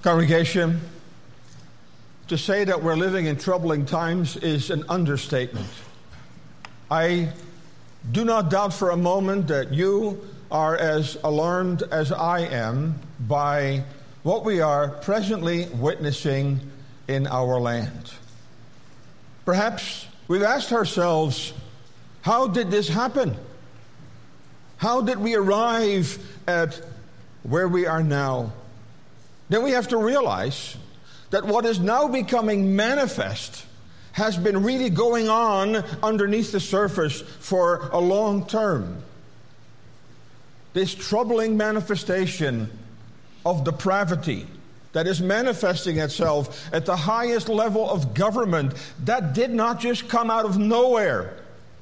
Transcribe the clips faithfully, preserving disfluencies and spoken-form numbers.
Congregation, to say that we're living in troubling times is an understatement. I do not doubt for a moment that you are as alarmed as I am by what we are presently witnessing in our land. Perhaps we've asked ourselves, how did this happen? How did we arrive at where we are now? Then we have to realize that what is now becoming manifest has been really going on underneath the surface for a long term. This troubling manifestation of depravity that is manifesting itself at the highest level of government, that did not just come out of nowhere.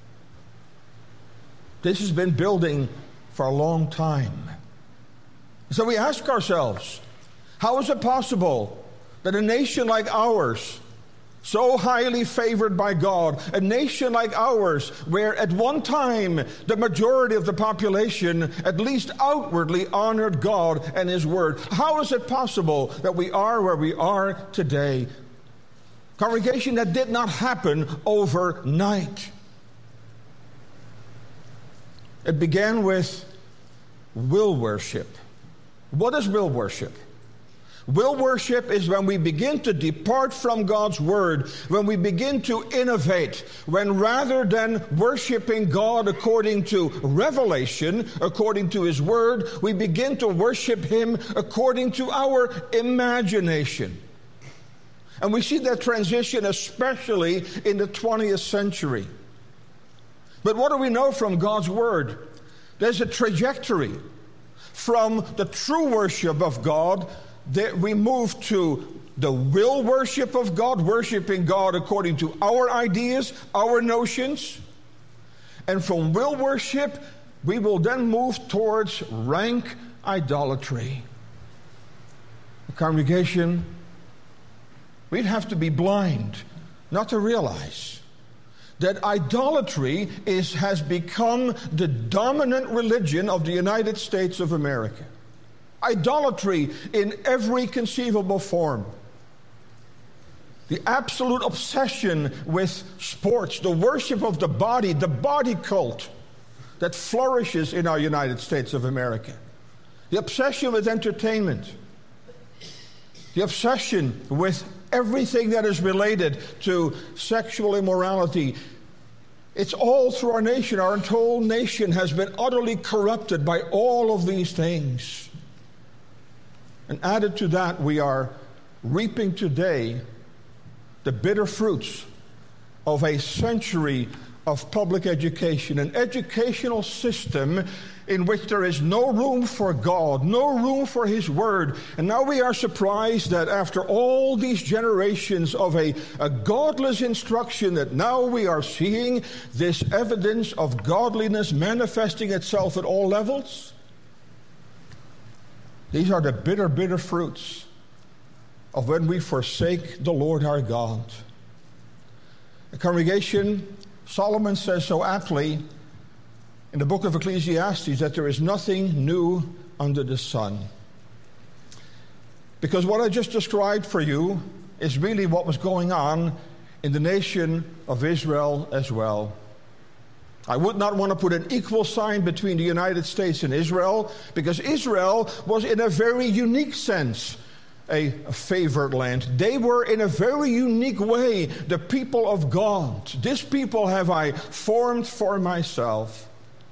This has been building for a long time. So we ask ourselves, how is it possible that a nation like ours, so highly favored by God, a nation like ours, where at one time the majority of the population at least outwardly honored God and His Word, how is it possible that we are where we are today? Congregation, that did not happen overnight. It began with will worship. What is will worship? Will worship is when we begin to depart from God's Word, when we begin to innovate, when rather than worshiping God according to revelation, according to His Word, we begin to worship Him according to our imagination. And we see that transition especially in the twentieth century. But what do we know from God's Word? There's a trajectory from the true worship of God that we move to the will worship of God, worshiping God according to our ideas, our notions. And from will worship, we will then move towards rank idolatry. The congregation, we'd have to be blind not to realize that idolatry is, has become the dominant religion of the United States of America. Idolatry in every conceivable form. The absolute obsession with sports, the worship of the body, the body cult that flourishes in our United States of America. The obsession with entertainment. The obsession with everything that is related to sexual immorality. It's all through our nation. Our whole nation has been utterly corrupted by all of these things. And added to that, we are reaping today the bitter fruits of a century of public education, an educational system in which there is no room for God, no room for His Word. And now we are surprised that after all these generations of a, a godless instruction, that now we are seeing this evidence of godliness manifesting itself at all levels. These are the bitter, bitter fruits of when we forsake the Lord our God. The congregation, Solomon says so aptly in the book of Ecclesiastes that there is nothing new under the sun. Because what I just described for you is really what was going on in the nation of Israel as well. I would not want to put an equal sign between the United States and Israel, because Israel was in a very unique sense a favored land. They were in a very unique way the people of God. This people have I formed for myself.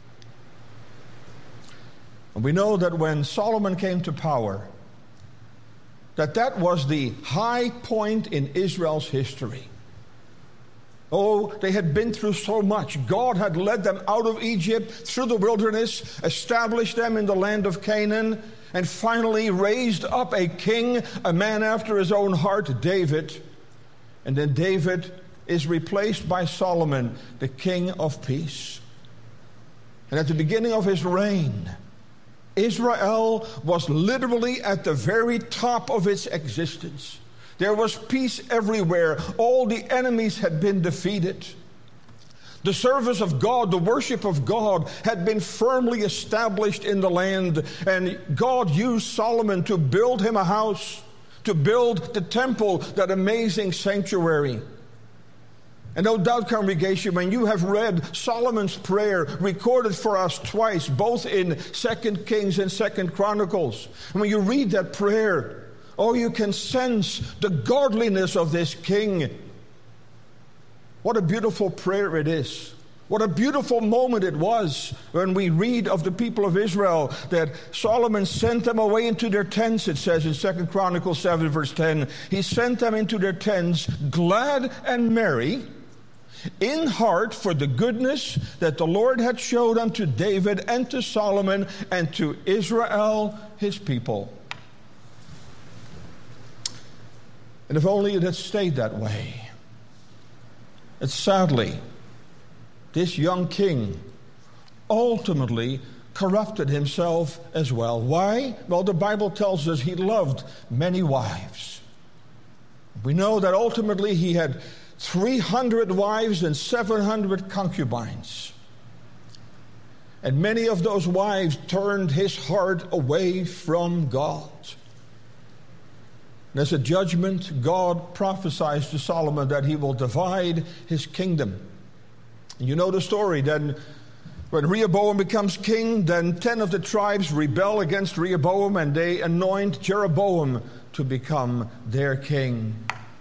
And we know that when Solomon came to power, that that was the high point in Israel's history. Oh, they had been through so much. God had led them out of Egypt, through the wilderness, established them in the land of Canaan, and finally raised up a king, a man after his own heart, David. And then David is replaced by Solomon, the king of peace. And at the beginning of his reign, Israel was literally at the very top of its existence. There was peace everywhere. All the enemies had been defeated. The service of God, the worship of God, had been firmly established in the land. And God used Solomon to build him a house, to to build the temple, that amazing sanctuary. And no doubt, congregation, when you have read Solomon's prayer, recorded for us twice, both in Second Kings and Second Chronicles, and when you read that prayer, oh, you can sense the godliness of this king. What a beautiful prayer it is. What a beautiful moment it was when we read of the people of Israel that Solomon sent them away into their tents, it says in Second Chronicles seven, verse ten. He sent them into their tents, glad and merry, in heart for the goodness that the Lord had showed unto David and to Solomon and to Israel, his people. And if only it had stayed that way. But sadly, this young king ultimately corrupted himself as well. Why? Well, the Bible tells us he loved many wives. We know that ultimately he had three hundred wives and seven hundred concubines. And many of those wives turned his heart away from God. And as a judgment, God prophesies to Solomon that he will divide his kingdom. And you know the story. Then when Rehoboam becomes king, then ten of the tribes rebel against Rehoboam and they anoint Jeroboam to become their king.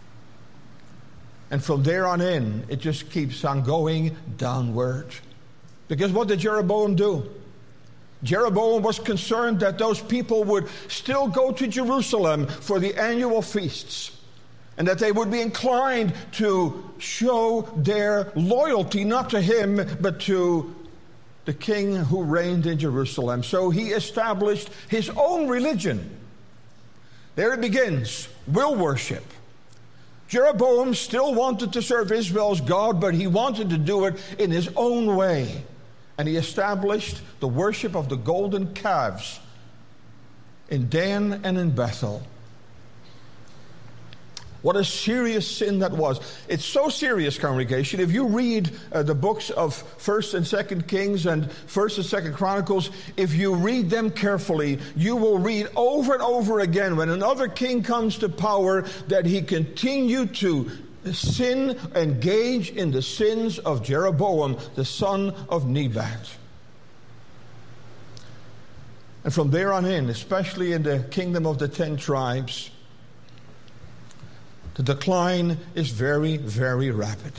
And from there on in, it just keeps on going downward. Because what did Jeroboam do? Jeroboam was concerned that those people would still go to Jerusalem for the annual feasts, and that they would be inclined to show their loyalty not to him, but to the king who reigned in Jerusalem. So he established his own religion. There it begins, will worship. Jeroboam still wanted to serve Israel's God, but he wanted to do it in his own way. And he established the worship of the golden calves in Dan and in Bethel. What a serious sin that was. It's so serious, congregation. If you read uh, the books of First and Second Kings and First and Second Chronicles, if you read them carefully, you will read over and over again when another king comes to power that he continued to sin, engage in the sins of Jeroboam, the son of Nebat. And from there on in, especially in the kingdom of the ten tribes, the decline is very, very rapid.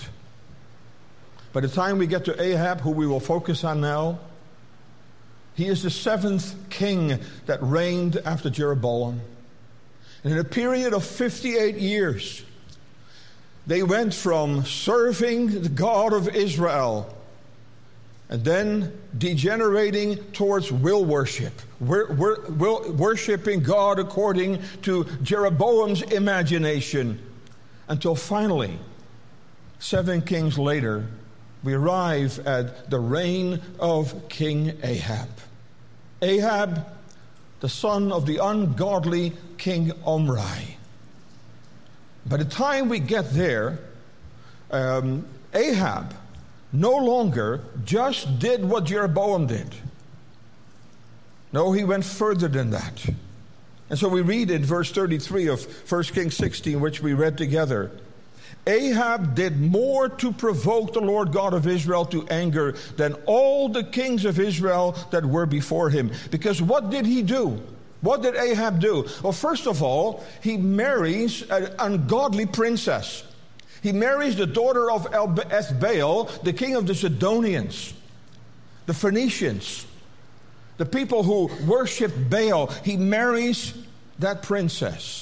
By the time we get to Ahab, who we will focus on now, he is the seventh king that reigned after Jeroboam. And in a period of fifty-eight years, they went from serving the God of Israel and then degenerating towards will worship. We're, we're, we're worshiping God according to Jeroboam's imagination. Until finally, seven kings later, we arrive at the reign of King Ahab. Ahab, the son of the ungodly King Omri. By the time we get there, um, Ahab no longer just did what Jeroboam did. No, he went further than that. And so we read in verse thirty-three of First Kings sixteen, which we read together. Ahab did more to provoke the Lord God of Israel to anger than all the kings of Israel that were before him. Because what did he do? What did Ahab do? Well, first of all, he marries an ungodly princess. He marries the daughter of Ethbaal, the king of the Sidonians, the Phoenicians, the people who worshipped Baal. He marries that princess.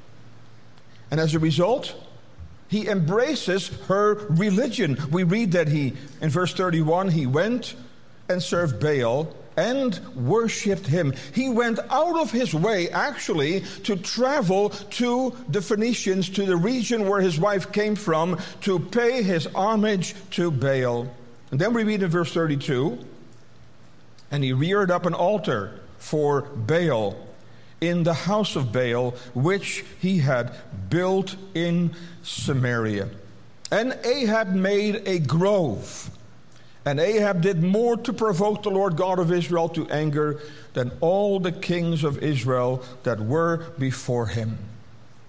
And as a result, he embraces her religion. We read that he, in verse thirty-one, he went and served Baal and worshipped him. He went out of his way, actually, to travel to the Phoenicians, to the region where his wife came from, to pay his homage to Baal. And then we read in verse thirty-two, and he reared up an altar for Baal in the house of Baal, which he had built in Samaria. And Ahab made a grove. And Ahab did more to provoke the Lord God of Israel to anger than all the kings of Israel that were before him.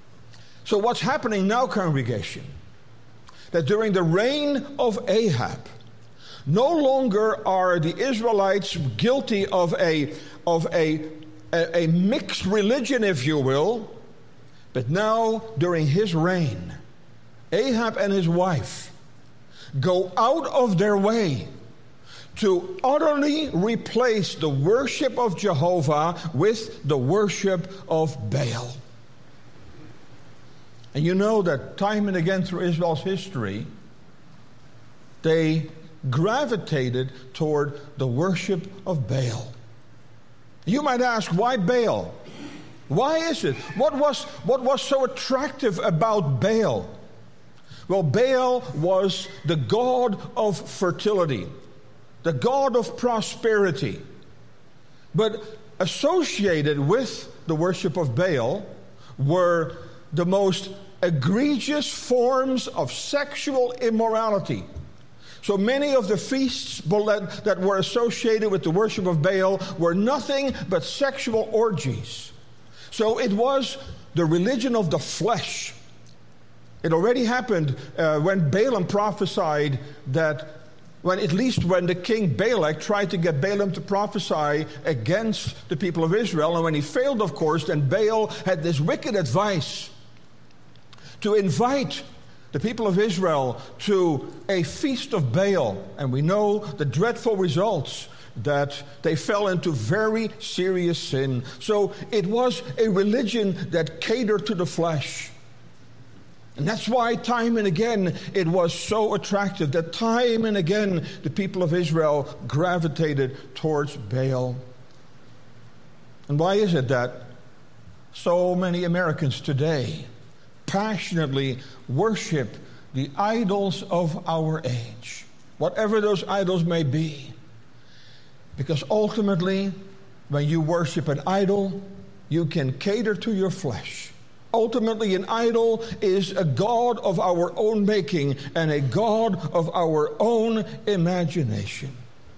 So what's happening now, congregation? That during the reign of Ahab, no longer are the Israelites guilty of a, of a, a, a mixed religion, if you will, but now during his reign, Ahab and his wife go out of their way to utterly replace the worship of Jehovah with the worship of Baal. And you know that time and again through Israel's history, they gravitated toward the worship of Baal. You might ask, why Baal? Why is it? What was, what was so attractive about Baal? Well, Baal was the god of fertility, the god of prosperity. But associated with the worship of Baal were the most egregious forms of sexual immorality. So many of the feasts that were associated with the worship of Baal were nothing but sexual orgies. So it was the religion of the flesh. It already happened uh, when Balaam prophesied that, when at least when the king Balak tried to get Balaam to prophesy against the people of Israel, and when he failed, of course, then Baal had this wicked advice to invite the people of Israel to a feast of Baal. And we know the dreadful results, that they fell into very serious sin. So it was a religion that catered to the flesh. And that's why time and again it was so attractive, that time and again the people of Israel gravitated towards Baal. And why is it that so many Americans today passionately worship the idols of our age, whatever those idols may be? Because ultimately, when you worship an idol, you can cater to your flesh. Ultimately, an idol is a god of our own making and a god of our own imagination.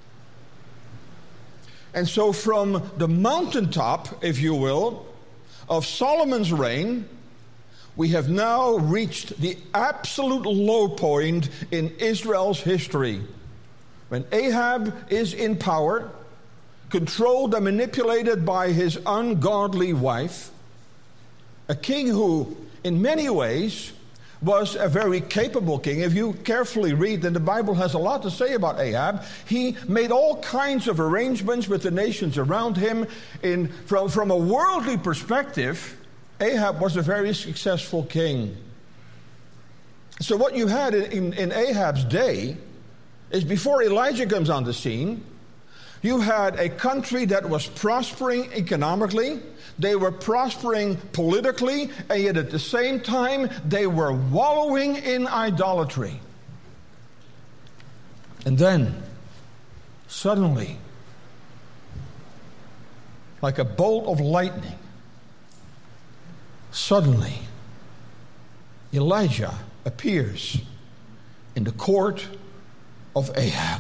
And so from the mountaintop, if you will, of Solomon's reign, we have now reached the absolute low point in Israel's history. When Ahab is in power, controlled and manipulated by his ungodly wife, a king who, in many ways, was a very capable king. If you carefully read, then the Bible has a lot to say about Ahab. He made all kinds of arrangements with the nations around him. In, from, from a worldly perspective, Ahab was a very successful king. So what you had in, in, in Ahab's day is, before Elijah comes on the scene, you had a country that was prospering economically, they were prospering politically, and yet at the same time they were wallowing in idolatry. And then, suddenly, like a bolt of lightning, suddenly Elijah appears in the court of Ahab.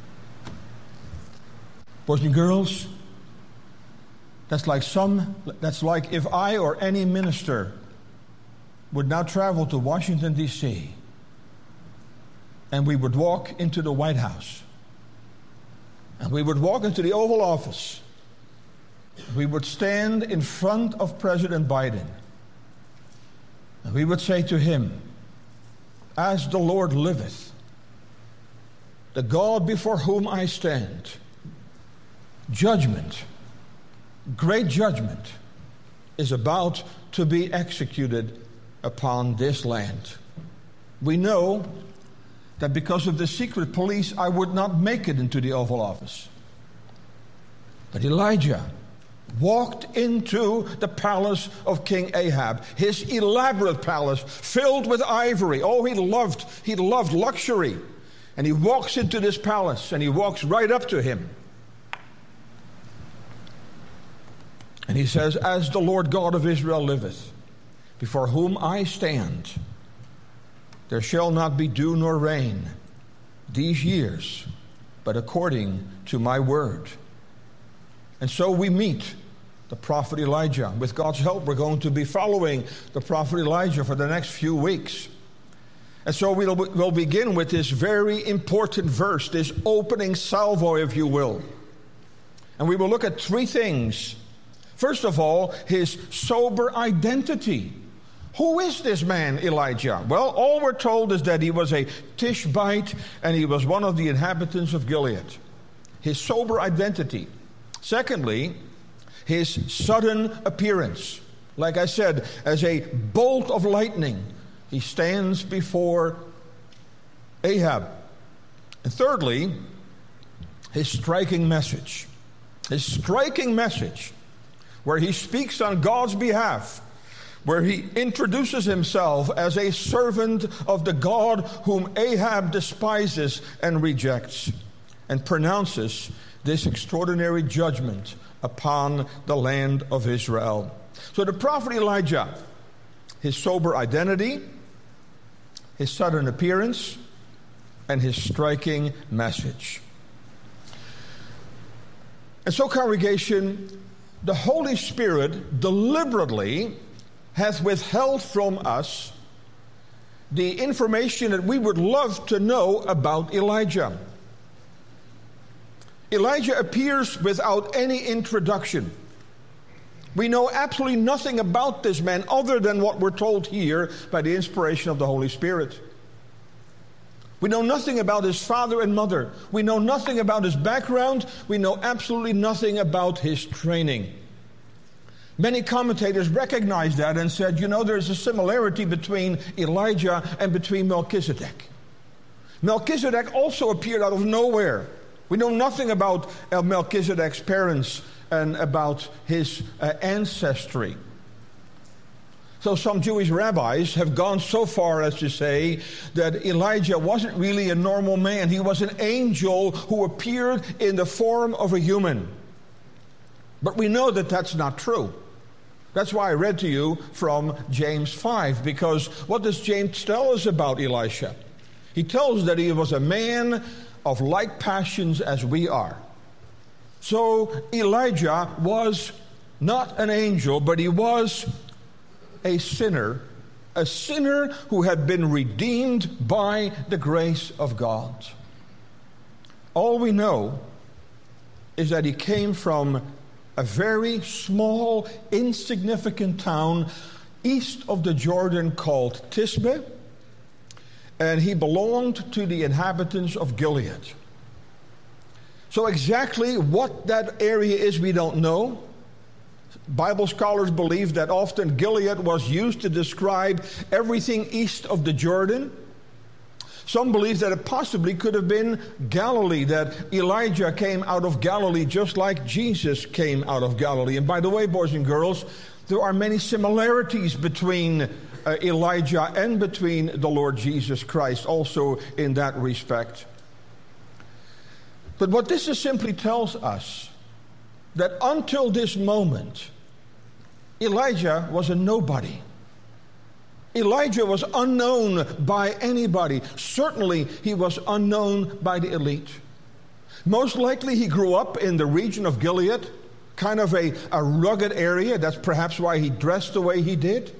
Boys and girls, that's like some, that's like if I or any minister would now travel to Washington, D C, and we would walk into the White House, and we would walk into the Oval Office, we would stand in front of President Biden, and we would say to him, "As the Lord liveth, the God before whom I stand, judgment, great judgment, is about to be executed upon this land." We know that because of the secret police, I would not make it into the Oval Office. But Elijah walked into the palace of King Ahab, his elaborate palace filled with ivory. Oh, he loved, he loved luxury. And he walks into this palace, and he walks right up to him. And he says, "As the Lord God of Israel liveth, before whom I stand, there shall not be dew nor rain these years, but according to my word." And so we meet the prophet Elijah. With God's help, we're going to be following the prophet Elijah for the next few weeks. And so we'll, we'll begin with this very important verse, this opening salvo, if you will. And we will look at three things. First of all, his sober identity. Who is this man, Elijah? Well, all we're told is that he was a Tishbite and he was one of the inhabitants of Gilead. His sober identity. Secondly, his sudden appearance. Like I said, as a bolt of lightning, he stands before Ahab. And thirdly, his striking message. His striking message, where he speaks on God's behalf, where he introduces himself as a servant of the God whom Ahab despises and rejects, and pronounces this extraordinary judgment upon the land of Israel. So the prophet Elijah, his sober identity, his sudden appearance, and his striking message. And so, congregation, the Holy Spirit deliberately hath withheld from us the information that we would love to know about Elijah. Elijah appears without any introduction. We know absolutely nothing about this man other than what we're told here by the inspiration of the Holy Spirit. We know nothing about his father and mother. We know nothing about his background. We know absolutely nothing about his training. Many commentators recognized that and said, you know, there's a similarity between Elijah and between Melchizedek. Melchizedek also appeared out of nowhere. We know nothing about Melchizedek's parents and about his uh, ancestry. So some Jewish rabbis have gone so far as to say that Elijah wasn't really a normal man. He was an angel who appeared in the form of a human. But we know that that's not true. That's why I read to you from James five, because what does James tell us about Elisha? He tells us that he was a man of like passions as we are. So Elijah was not an angel, but he was a sinner, a sinner who had been redeemed by the grace of God. All we know is that he came from a very small, insignificant town east of the Jordan called Tisbe, and he belonged to the inhabitants of Gilead. So exactly what that area is, we don't know. Bible scholars believe that often Gilead was used to describe everything east of the Jordan. Some believe that it possibly could have been Galilee, that Elijah came out of Galilee just like Jesus came out of Galilee. And by the way, boys and girls, there are many similarities between uh, Elijah and between the Lord Jesus Christ, also in that respect. But what this is simply tells us, that until this moment, Elijah was a nobody. Elijah was unknown by anybody. Certainly, he was unknown by the elite. Most likely, he grew up in the region of Gilead, kind of a, a rugged area. That's perhaps why he dressed the way he did.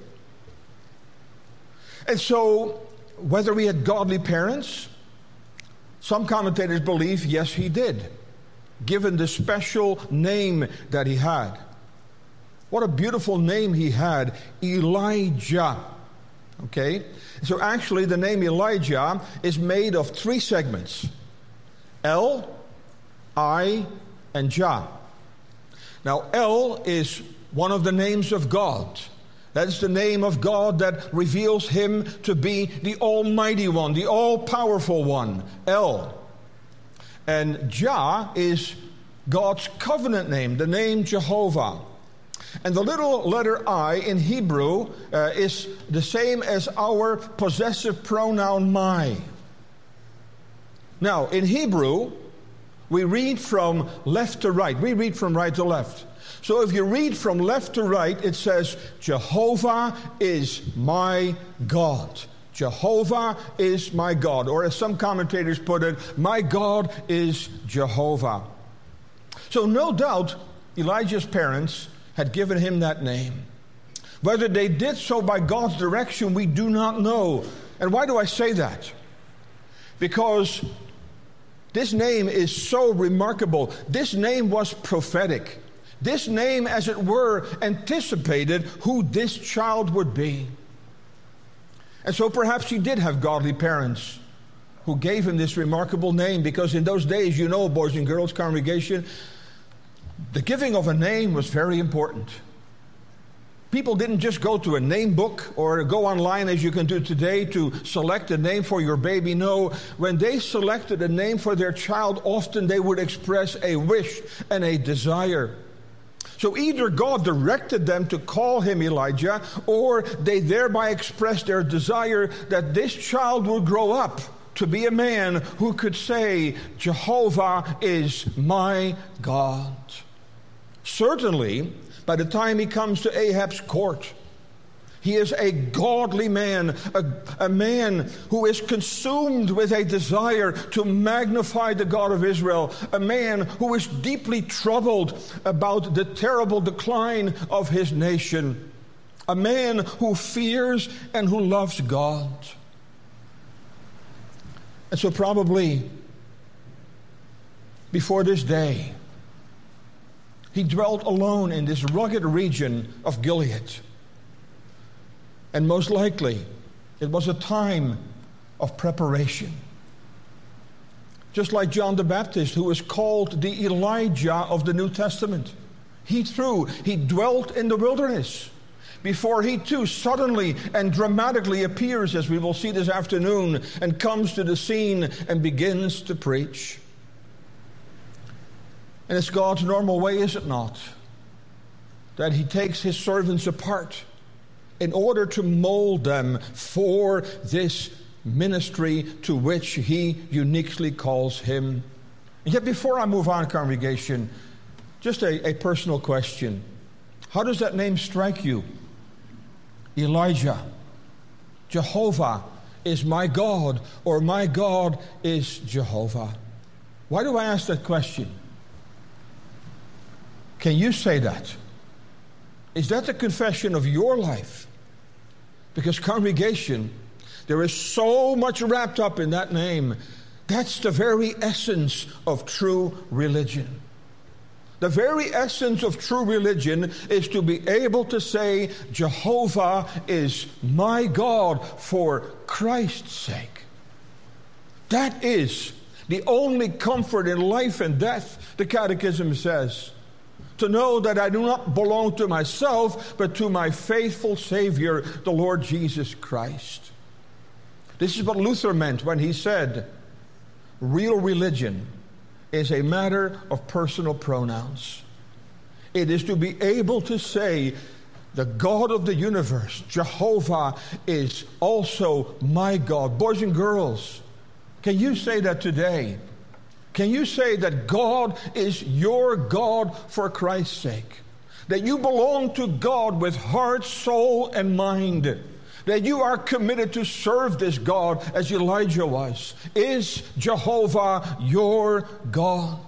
And so, whether he had godly parents, some commentators believe, yes, he did, given the special name that he had. What a beautiful name he had, Elijah. Okay? So actually the name Elijah is made of three segments. El, I, and Jah. Now El is one of the names of God. That is the name of God that reveals him to be the Almighty One, the All-Powerful One. El. And Jah is God's covenant name, the name Jehovah. And the little letter I in Hebrew uh, is the same as our possessive pronoun my. Now, in Hebrew, we read from left to right. We read from right to left. So if you read from left to right, it says, Jehovah is my God. Jehovah is my God. Or as some commentators put it, my God is Jehovah. So no doubt, Elijah's parents had given him that name. Whether they did so by God's direction, we do not know. And why do I say that? Because this name is so remarkable. This name was prophetic. This name, as it were, anticipated who this child would be. And so perhaps he did have godly parents who gave him this remarkable name, because in those days, you know, boys and girls congregation, the giving of a name was very important. People didn't just go to a name book or go online as you can do today to select a name for your baby. No, when they selected a name for their child, often they would express a wish and a desire. So either God directed them to call him Elijah, or they thereby expressed their desire that this child would grow up to be a man who could say, Jehovah is my God. Certainly, by the time he comes to Ahab's court, he is a godly man, a, a man who is consumed with a desire to magnify the God of Israel, a man who is deeply troubled about the terrible decline of his nation, a man who fears and who loves God. And so probably before this day, he dwelt alone in this rugged region of Gilead. And most likely, it was a time of preparation. Just like John the Baptist, who is called the Elijah of the New Testament. He too, he dwelt in the wilderness before he too suddenly and dramatically appears, as we will see this afternoon, and comes to the scene and begins to preach. And it's God's normal way, is it not? That he takes his servants apart in order to mold them for this ministry to which he uniquely calls him. And yet before I move on, congregation, just a, a personal question. How does that name strike you? Elijah. Jehovah is my God, or my God is Jehovah. Why do I ask that question? Can you say that? Is that the confession of your life? Because congregation, there is so much wrapped up in that name. That's the very essence of true religion. The very essence of true religion is to be able to say, Jehovah is my God for Christ's sake. That is the only comfort in life and death, the Catechism says. To know that I do not belong to myself, but to my faithful Savior, the Lord Jesus Christ. This is what Luther meant when he said, real religion is a matter of personal pronouns. It is to be able to say, the God of the universe, Jehovah, is also my God. Boys and girls, can you say that today? Can you say that God is your God for Christ's sake? That you belong to God with heart, soul, and mind? That you are committed to serve this God as Elijah was? Is Jehovah your God?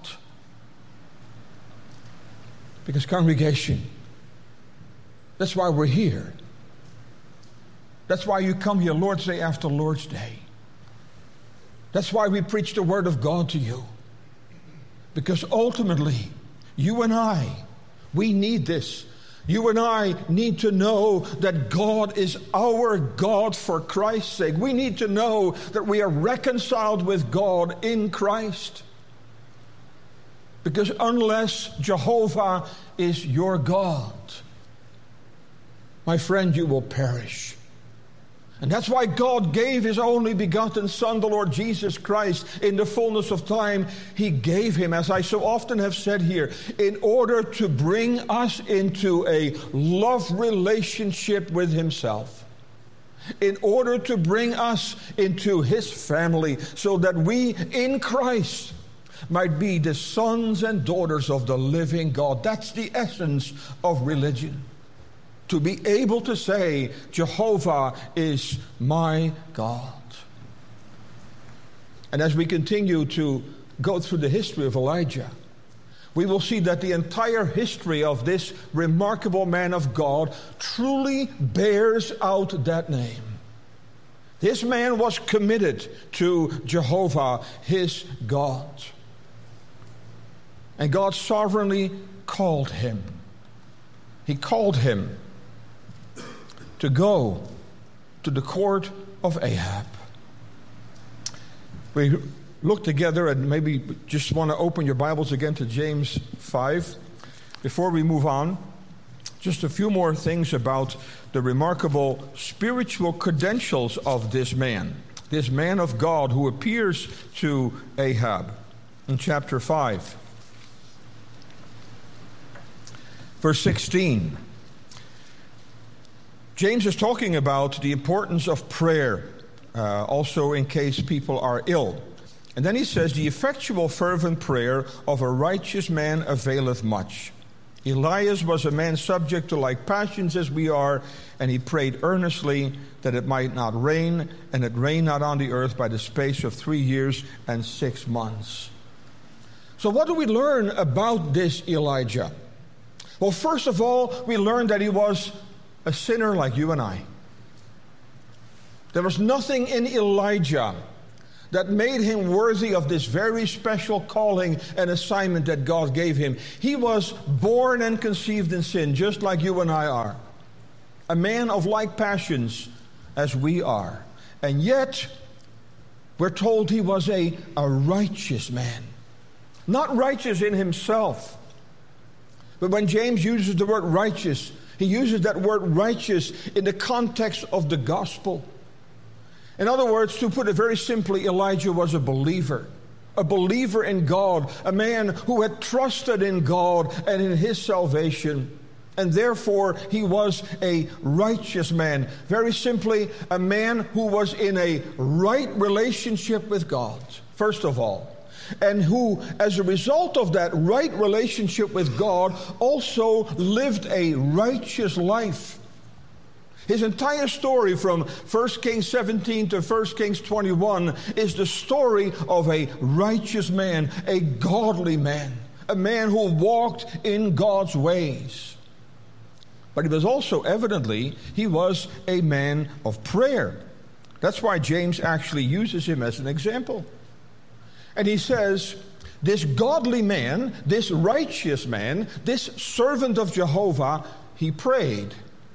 Because congregation, that's why we're here. That's why you come here Lord's Day after Lord's Day. That's why we preach the Word of God to you. Because ultimately, you and I, we need this. You and I need to know that God is our God for Christ's sake. We need to know that we are reconciled with God in Christ. Because unless Jehovah is your God, my friend, you will perish. And that's why God gave his only begotten Son, the Lord Jesus Christ, in the fullness of time. He gave him, as I so often have said here, in order to bring us into a love relationship with himself. In order to bring us into his family, so that we in Christ might be the sons and daughters of the living God. That's the essence of religion. To be able to say, Jehovah is my God. And as we continue to go through the history of Elijah, we will see that the entire history of this remarkable man of God truly bears out that name. This man was committed to Jehovah, his God. And God sovereignly called him. He called him to go to the court of Ahab. We look together and maybe just want to open your Bibles again to James five. Before we move on, just a few more things about the remarkable spiritual credentials of this man, this man of God who appears to Ahab in chapter five. Verse sixteen. James is talking about the importance of prayer, uh, also in case people are ill. And then he says, the effectual fervent prayer of a righteous man availeth much. Elias was a man subject to like passions as we are, and he prayed earnestly that it might not rain, and it rained not on the earth by the space of three years and six months. So what do we learn about this Elijah? Well, first of all, we learn that he was a sinner like you and I. There was nothing in Elijah that made him worthy of this very special calling and assignment that God gave him. He was born and conceived in sin, just like you and I are. A man of like passions as we are. And yet, we're told he was a, a righteous man. Not righteous in himself. But when James uses the word righteous, he uses that word righteous in the context of the gospel. In other words, to put it very simply, Elijah was a believer. A believer in God. A man who had trusted in God and in his salvation. And therefore, he was a righteous man. Very simply, a man who was in a right relationship with God, first of all. And who, as a result of that right relationship with God, also lived a righteous life. His entire story from First Kings seventeen to First Kings twenty-one is the story of a righteous man, a godly man, a man who walked in God's ways. But he was also, evidently, he was a man of prayer. That's why James actually uses him as an example. And he says, this godly man, this righteous man, this servant of Jehovah, he prayed.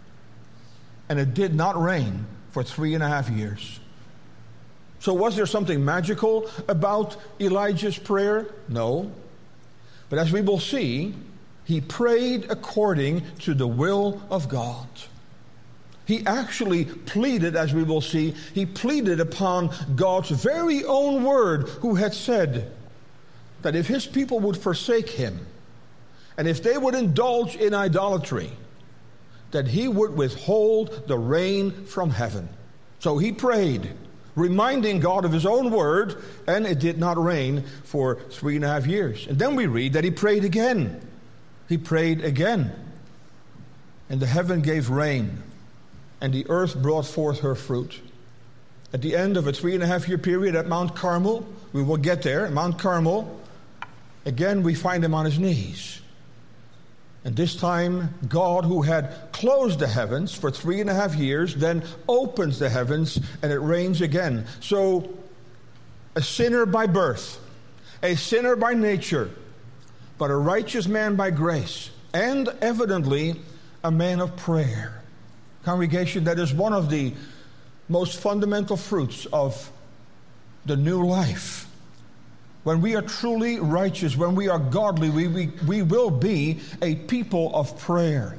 And it did not rain for three and a half years. So was there something magical about Elijah's prayer? No. But as we will see, he prayed according to the will of God. He actually pleaded, as we will see, he pleaded upon God's very own word, who had said that if his people would forsake him, and if they would indulge in idolatry, that he would withhold the rain from heaven. So he prayed, reminding God of his own word, and it did not rain for three and a half years. And then we read that he prayed again. He prayed again. And the heaven gave rain, and the earth brought forth her fruit. At the end of a three and a half year period at Mount Carmel, we will get there, at Mount Carmel, again we find him on his knees. And this time, God, who had closed the heavens for three and a half years, then opens the heavens and it rains again. So, a sinner by birth, a sinner by nature, but a righteous man by grace, and evidently a man of prayer. Congregation, that is one of the most fundamental fruits of the new life. When we are truly righteous, when we are godly, we, we, we will be a people of prayer.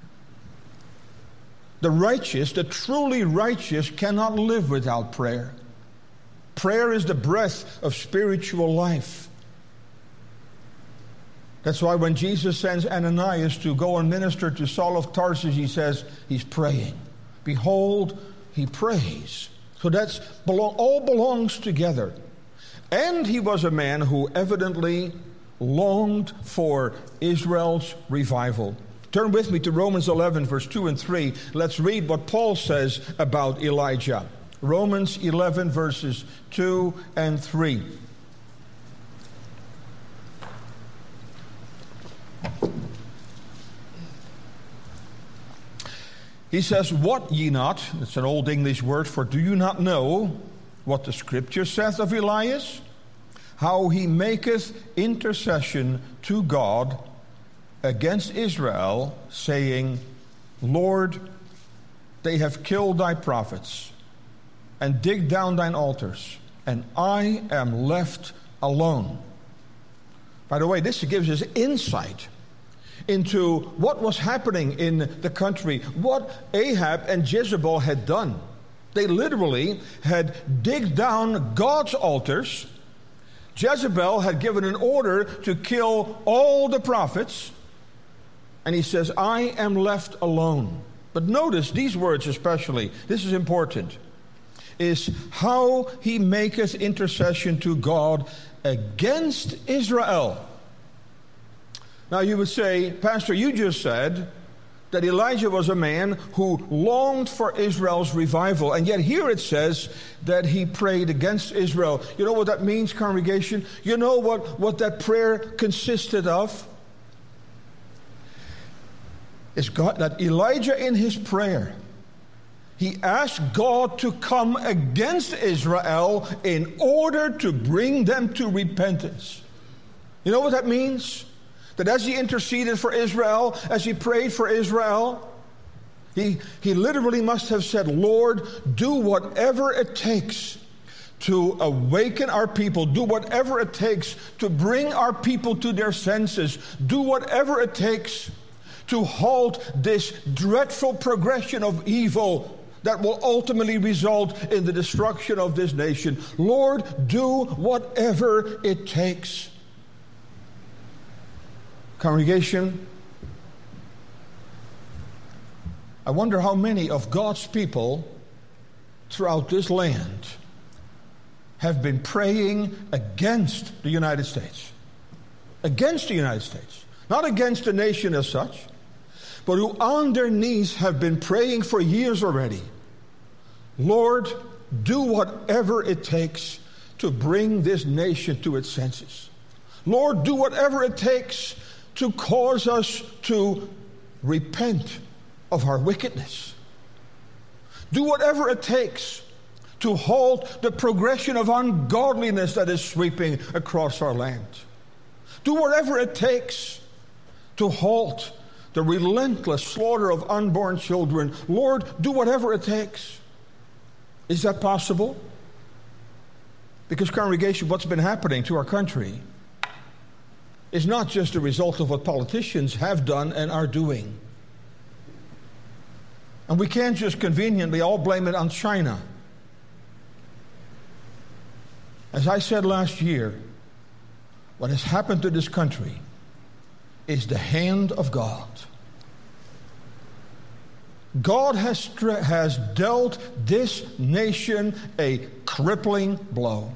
The righteous, the truly righteous, cannot live without prayer. Prayer is the breath of spiritual life. That's why when Jesus sends Ananias to go and minister to Saul of Tarsus, he says he's praying. Behold, he prays. So that's belong, all belongs together. And he was a man who evidently longed for Israel's revival. Turn with me to Romans eleven, verse two and three. Let's read what Paul says about Elijah. Romans eleven, verses two and three. He says, "Wot ye not?" It's an old English word for "do you not know what the Scripture saith of Elias? How he maketh intercession to God against Israel, saying, Lord, they have killed thy prophets and digged down thine altars, and I am left alone." By the way, this gives us insight into what was happening in the country, what Ahab and Jezebel had done. They literally had digged down God's altars. Jezebel had given an order to kill all the prophets. And he says, I am left alone. But notice these words especially, this is important, is how he maketh intercession to God against Israel. Now you would say, Pastor, you just said that Elijah was a man who longed for Israel's revival. And yet here it says that he prayed against Israel. You know what that means, congregation? You know what, what that prayer consisted of? It's God, that Elijah in his prayer, he asked God to come against Israel in order to bring them to repentance. You know what that means? That as he interceded for Israel, as he prayed for Israel, he, he literally must have said, Lord, do whatever it takes to awaken our people. Do whatever it takes to bring our people to their senses. Do whatever it takes to halt this dreadful progression of evil that will ultimately result in the destruction of this nation. Lord, do whatever it takes. Congregation, I wonder how many of God's people throughout this land have been praying against the United States. Against the United States. Not against the nation as such, but who on their knees have been praying for years already. Lord, do whatever it takes to bring this nation to its senses. Lord, do whatever it takes to cause us to repent of our wickedness. Do whatever it takes to halt the progression of ungodliness that is sweeping across our land. Do whatever it takes to halt the relentless slaughter of unborn children. Lord, do whatever it takes. Is that possible? Because, congregation, what's been happening to our country is not just a result of what politicians have done and are doing. And we can't just conveniently all blame it on China. As I said last year, what has happened to this country is the hand of God. God has, has dealt this nation a crippling blow.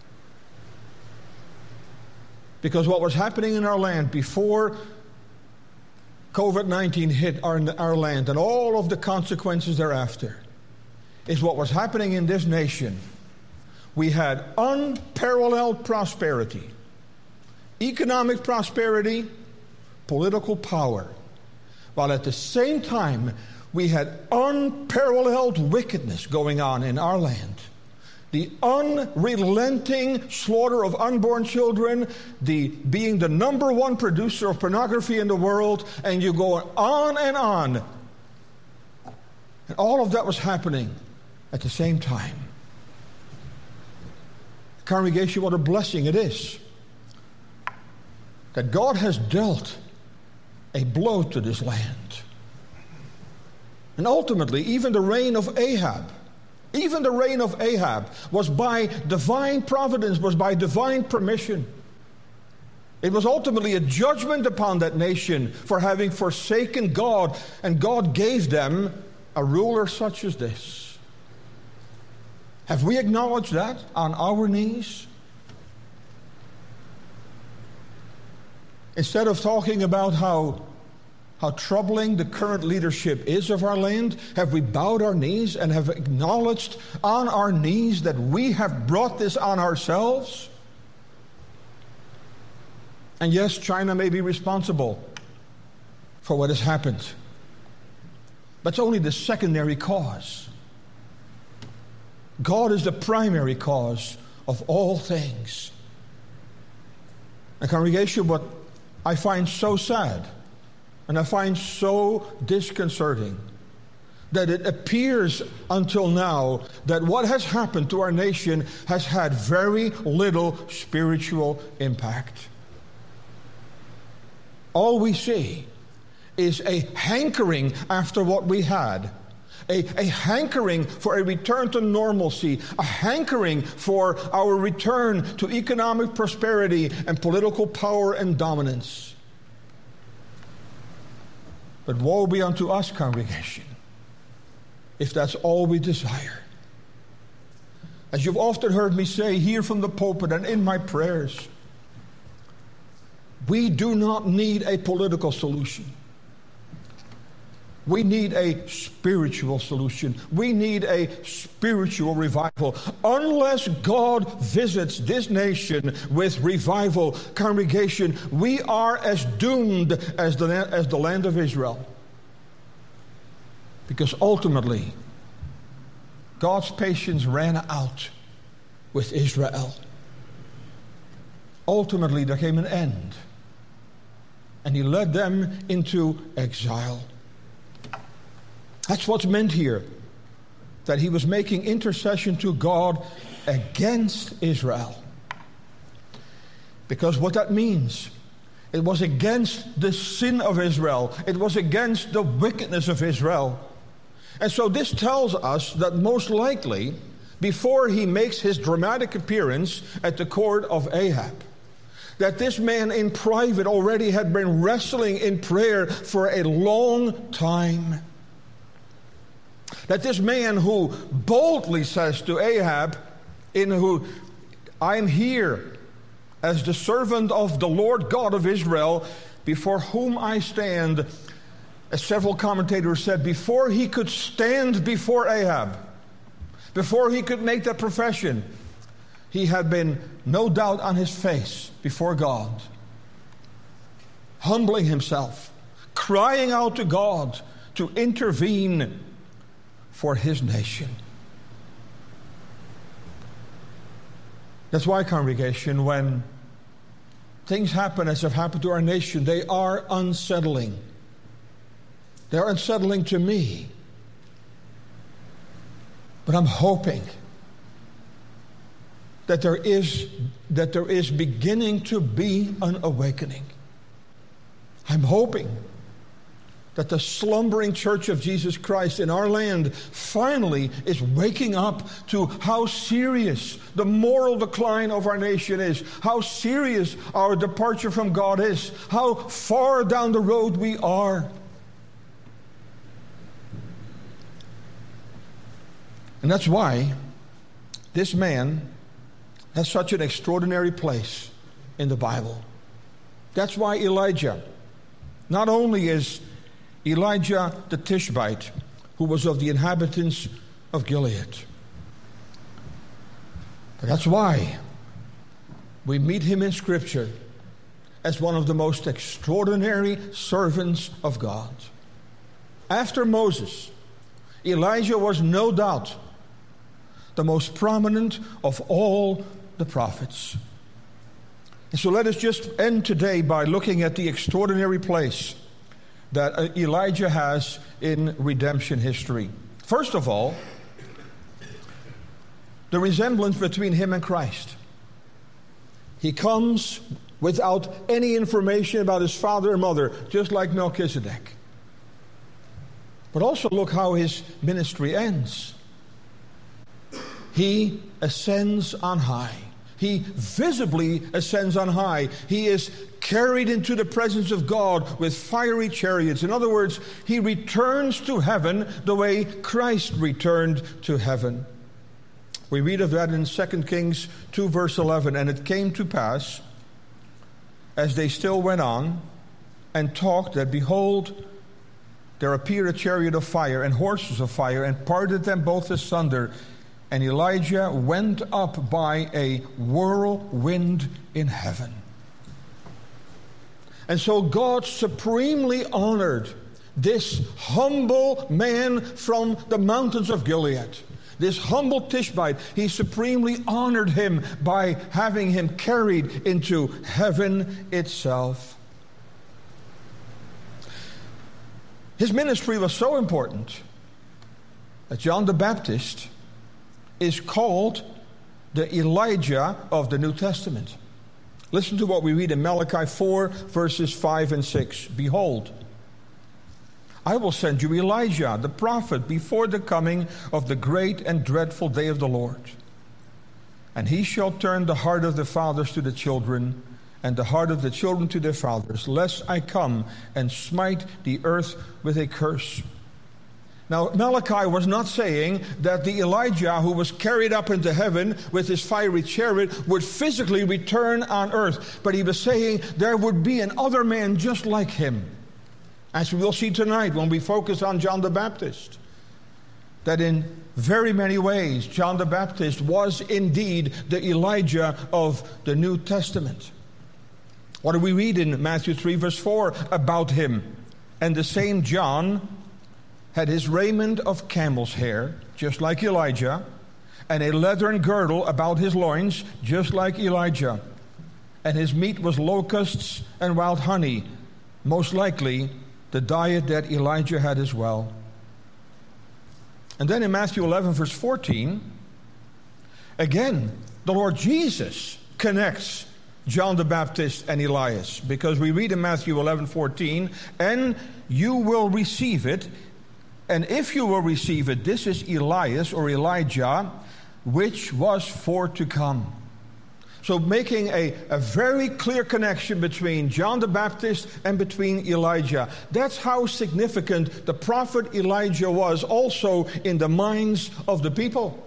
Because what was happening in our land before covid nineteen hit our, our land and all of the consequences thereafter is what was happening in this nation. We had unparalleled prosperity, economic prosperity, political power, while at the same time we had unparalleled wickedness going on in our land. The unrelenting slaughter of unborn children, the being the number one producer of pornography in the world, and you go on and on. And all of that was happening at the same time. Congregation, what a blessing it is that God has dealt a blow to this land. And ultimately, even the reign of Ahab, even the reign of Ahab was by divine providence, was by divine permission. It was ultimately a judgment upon that nation for having forsaken God, and God gave them a ruler such as this. Have we acknowledged that on our knees? Instead of talking about how How troubling the current leadership is of our land, have we bowed our knees and have acknowledged on our knees that we have brought this on ourselves? And yes, China may be responsible for what has happened. That's only the secondary cause. God is the primary cause of all things. And congregation, what I find so sad and I find so disconcerting, that it appears until now that what has happened to our nation has had very little spiritual impact. All we see is a hankering after what we had, a, a hankering for a return to normalcy, a hankering for our return to economic prosperity and political power and dominance. But woe be unto us, congregation, if that's all we desire. As you've often heard me say here from the pulpit and in my prayers, we do not need a political solution. We need a spiritual solution. We need a spiritual revival. Unless God visits this nation with revival, congregation, we are as doomed as the, as the land of Israel. Because ultimately, God's patience ran out with Israel. Ultimately, there came an end. And he led them into exile. That's what's meant here. That he was making intercession to God against Israel. Because what that means, it was against the sin of Israel. It was against the wickedness of Israel. And so this tells us that most likely, before he makes his dramatic appearance at the court of Ahab, that this man in private already had been wrestling in prayer for a long time. That this man who boldly says to Ahab, in who I am here as the servant of the Lord God of Israel, before whom I stand, as several commentators said, before he could stand before Ahab, before he could make that profession, he had been no doubt on his face before God, humbling himself, crying out to God to intervene for his nation. That's why, congregation, when things happen as have happened to our nation, they are unsettling. They are unsettling to me. But I'm hoping that there is that there is beginning to be an awakening. I'm hoping that the slumbering church of Jesus Christ in our land finally is waking up to how serious the moral decline of our nation is, how serious our departure from God is, how far down the road we are. And that's why this man has such an extraordinary place in the Bible. That's why Elijah, not only is Elijah the Tishbite, who was of the inhabitants of Gilead, but that's why we meet him in Scripture as one of the most extraordinary servants of God. After Moses, Elijah was no doubt the most prominent of all the prophets. And so let us just end today by looking at the extraordinary place that Elijah has in redemption history. First of all, the resemblance between him and Christ. He comes without any information about his father and mother, just like Melchizedek. But also look how his ministry ends. He ascends on high. He visibly ascends on high. He is carried into the presence of God with fiery chariots. In other words, he returns to heaven the way Christ returned to heaven. We read of that in Second Kings two, verse eleven. And it came to pass, as they still went on and talked, that behold, there appeared a chariot of fire and horses of fire, and parted them both asunder. And Elijah went up by a whirlwind in heaven. And so God supremely honored this humble man from the mountains of Gilead, this humble Tishbite, he supremely honored him by having him carried into heaven itself. His ministry was so important that John the Baptist is called the Elijah of the New Testament. Listen to what we read in Malachi four, verses five and six. Behold, I will send you Elijah, the prophet, before the coming of the great and dreadful day of the Lord. And he shall turn the heart of the fathers to the children, and the heart of the children to their fathers, lest I come and smite the earth with a curse. Now, Malachi was not saying that the Elijah who was carried up into heaven with his fiery chariot would physically return on earth, but he was saying there would be another man just like him. As we will see tonight when we focus on John the Baptist, that in very many ways John the Baptist was indeed the Elijah of the New Testament. What do we read in Matthew three, verse four about him? And the same John had his raiment of camel's hair, just like Elijah, and a leathern girdle about his loins, just like Elijah. And his meat was locusts and wild honey, most likely the diet that Elijah had as well. And then in Matthew eleven, verse fourteen, again, the Lord Jesus connects John the Baptist and Elias, because we read in Matthew eleven, fourteen, and you will receive it, and if you will receive it, this is Elias or Elijah, which was for to come. So making a, a very clear connection between John the Baptist and between Elijah. That's how significant the prophet Elijah was also in the minds of the people.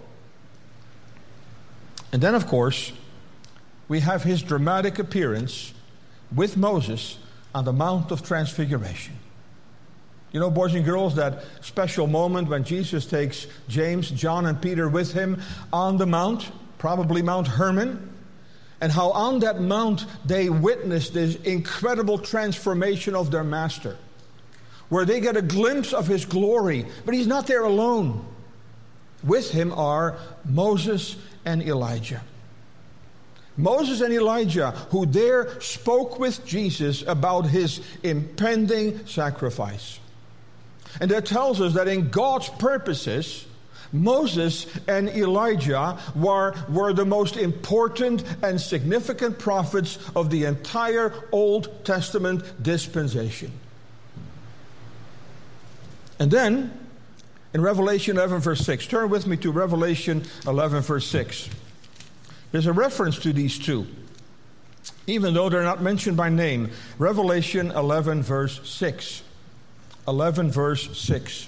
And then, of course, we have his dramatic appearance with Moses on the Mount of Transfiguration. You know, boys and girls, that special moment when Jesus takes James, John, and Peter with him on the mount, probably Mount Hermon, and how on that mount they witness this incredible transformation of their master, where they get a glimpse of his glory, but he's not there alone. With him are Moses and Elijah. Moses and Elijah, who there spoke with Jesus about his impending sacrifice. And that tells us that in God's purposes, Moses and Elijah were, were the most important and significant prophets of the entire Old Testament dispensation. And then, in Revelation eleven, verse six, turn with me to Revelation eleven, verse six. There's a reference to these two, even though they're not mentioned by name. Revelation eleven, verse six. eleven, verse six.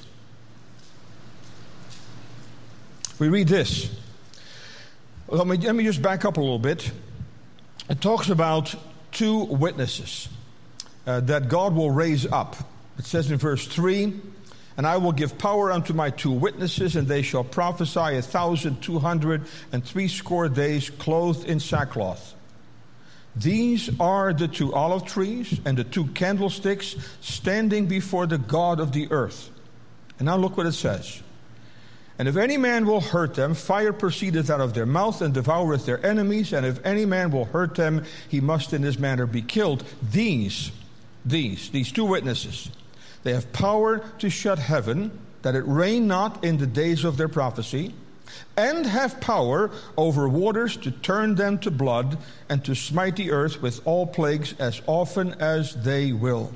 We read this. Let me, let me just back up a little bit. It talks about two witnesses uh, that God will raise up. It says in verse three, and I will give power unto my two witnesses, and they shall prophesy a thousand two hundred and threescore days, clothed in sackcloth. These are the two olive trees and the two candlesticks standing before the God of the earth. And now look what it says. And if any man will hurt them, fire proceedeth out of their mouth and devoureth their enemies. And if any man will hurt them, he must in this manner be killed. These, these, these two witnesses, they have power to shut heaven, that it rain not in the days of their prophecy, and have power over waters to turn them to blood, and to smite the earth with all plagues as often as they will.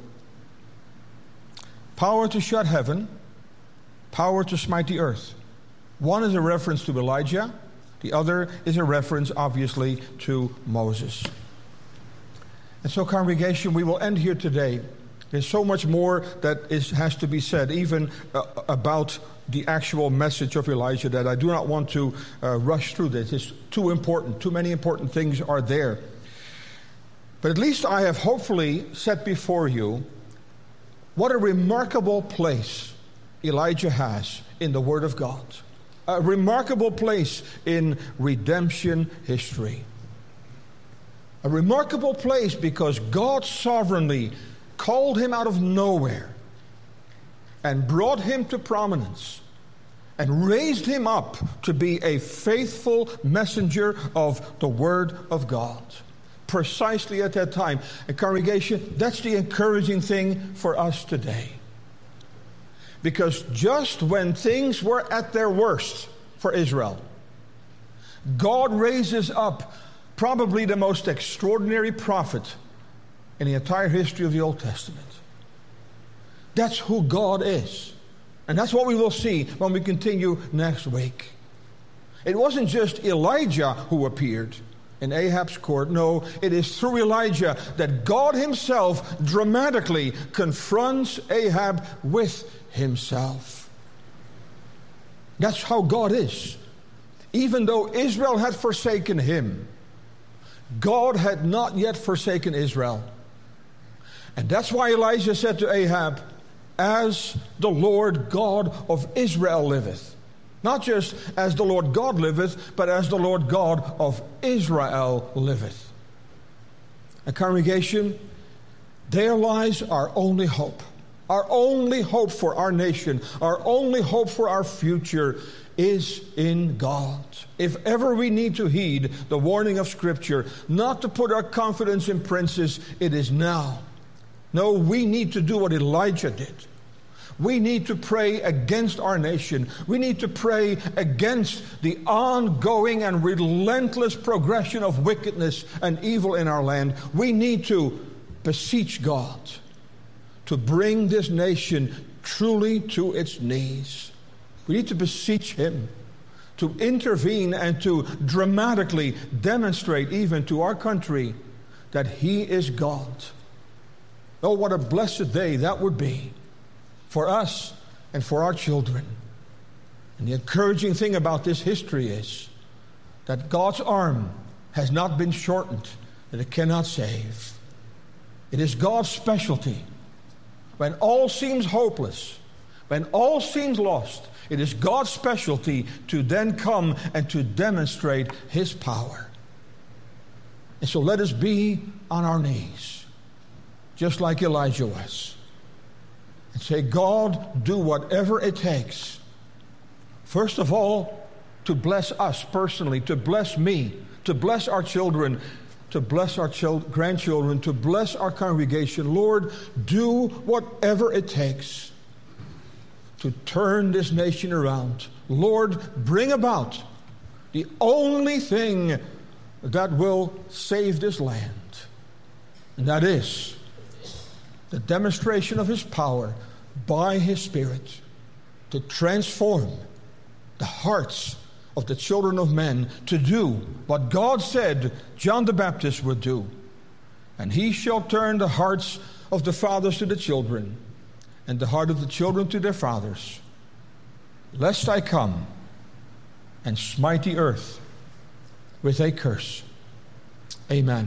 Power to shut heaven, power to smite the earth. One is a reference to Elijah. The other is a reference, obviously, to Moses. And so, congregation, we will end here today. There's so much more that is, has to be said, even uh, about the actual message of Elijah, that I do not want to uh, rush through this. It's too important. Too many important things are there. But at least I have hopefully set before you what a remarkable place Elijah has in the Word of God. A remarkable place in redemption history. A remarkable place because God sovereignly called him out of nowhere and brought him to prominence and raised him up to be a faithful messenger of the Word of God. Precisely at that time. And congregation, that's the encouraging thing for us today. Because just when things were at their worst for Israel, God raises up probably the most extraordinary prophet in the entire history of the Old Testament. That's who God is. And that's what we will see when we continue next week. It wasn't just Elijah who appeared in Ahab's court. No, it is through Elijah that God himself dramatically confronts Ahab with himself. That's how God is. Even though Israel had forsaken him, God had not yet forsaken Israel. And that's why Elijah said to Ahab, "As the Lord God of Israel liveth." Not just as the Lord God liveth, but as the Lord God of Israel liveth. And congregation, there lies our only hope. Our only hope for our nation, our only hope for our future is in God. If ever we need to heed the warning of Scripture, not to put our confidence in princes, it is now. No, we need to do what Elijah did. We need to pray against our nation. We need to pray against the ongoing and relentless progression of wickedness and evil in our land. We need to beseech God to bring this nation truly to its knees. We need to beseech Him to intervene and to dramatically demonstrate even to our country that He is God. Oh, what a blessed day that would be for us and for our children. And the encouraging thing about this history is that God's arm has not been shortened, that it cannot save. It is God's specialty. When all seems hopeless, when all seems lost, it is God's specialty to then come and to demonstrate His power. And so let us be on our knees, just like Elijah was, and say, God, do whatever it takes. First of all, to bless us personally, to bless me, to bless our children, to bless our chil- grandchildren, to bless our congregation. Lord, do whatever it takes to turn this nation around. Lord, bring about the only thing that will save this land, and that is the demonstration of His power by His Spirit to transform the hearts of the children of men to do what God said John the Baptist would do. And He shall turn the hearts of the fathers to the children, and the heart of the children to their fathers, lest I come and smite the earth with a curse. Amen.